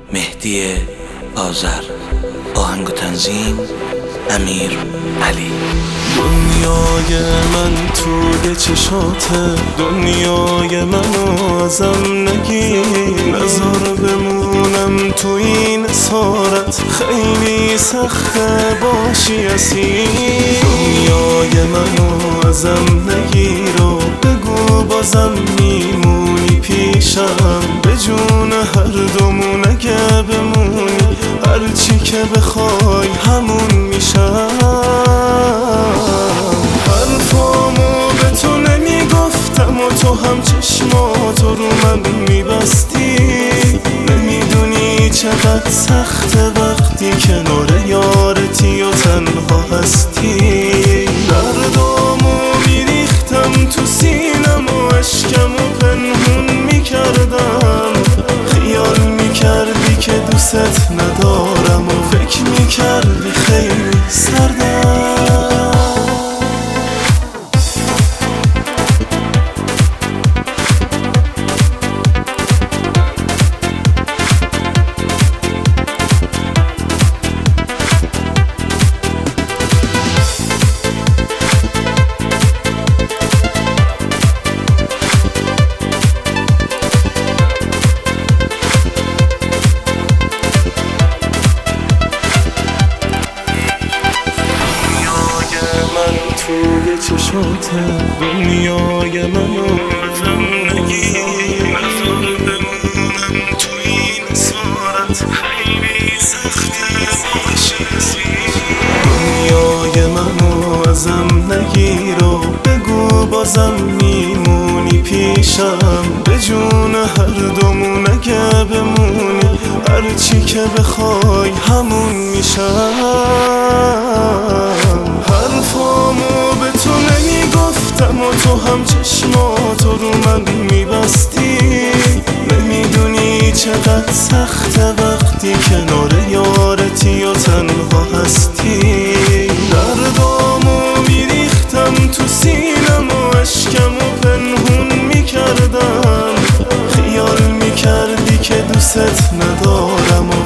مهدی آذر. آهنگ و تنظیم امیر علی. دنیای من توی چشاته، دنیای منو ازم نگیر، نذار بمونم تو این اسارت، خیلی سخته باشی اسیر. دنیای منو ازم نگیر و بگو بازم میمونی پیشم، به جون هر دومون اگه بمونی، هرچی که بخوای همون میشم. حرفامو به تو نمیگفتم و تو هم چشماتو رو من میبستی، نمیدونی چقدر سخته وقتی کنار یارتی و تنها هستی. دردامو میریختم تو سینم و اشکمو پنهون میکردم، خیال میکردی که دوست ندارم و فکر میکردی خیلی سردم. توی چشاته، دنیای منو ازم نگیر، نذار بمونم تو این اسارت، خیلی سخته باشی اسیر. دنیای منو ازم نگیر و بگو بازم میمونی پیشم، به جون هر دومون اگه بمونی، هرچی که بخوای همون میشم. حرفامو به تو نمیگفتم و تو هم چشماتو رو من میبستی، نمیدونی چقدر سخته وقتی کنار یارتی و تنها هستی. دردامو میریختم تو سینم و اشکمو پنهون میکردم، خیال میکردی که دوست ندارم